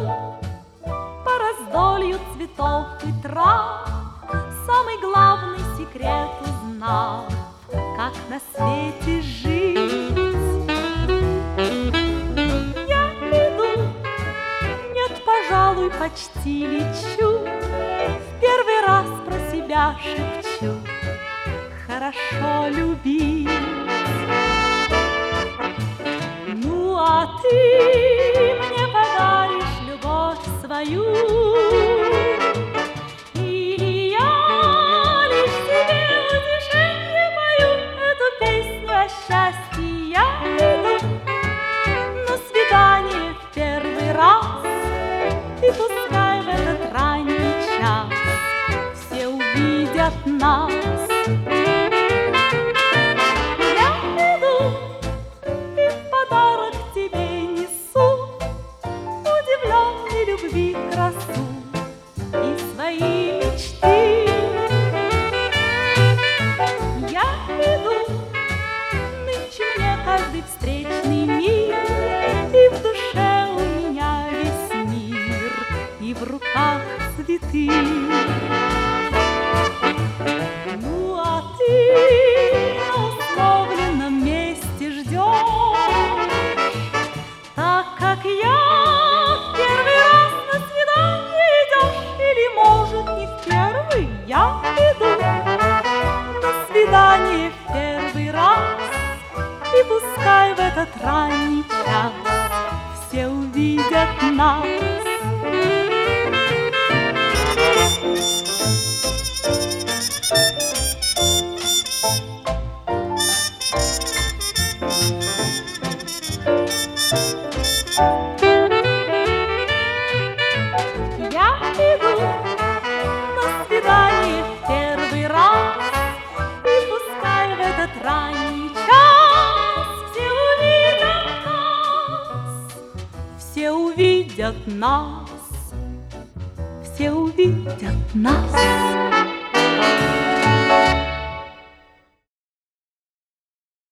по раздолью цветов и трав, самый главный секрет узнав, как на свете жить. Я иду, нет, пожалуй, почти лечу, в первый раз про себя шепчу: хорошо любить. Ну, а ты мне подаришь любовь свою, или я лишь себе утешенье пою эту песню о счастье? Я иду на свидание в первый раз, и пускай в этот ранний час все увидят нас. Красу и свои мечты. Я иду, нынче мне каждый встречный мир, и в душе у меня весь мир, и в руках цветы. Ну, а ты на условленном месте ждешь, так как я я иду на свидание в первый раз, и пускай в этот ранний час все увидят нас. Я иду на свидание в первый раз, и пускай в этот ранний час все увидят нас, все увидят нас, все увидят нас.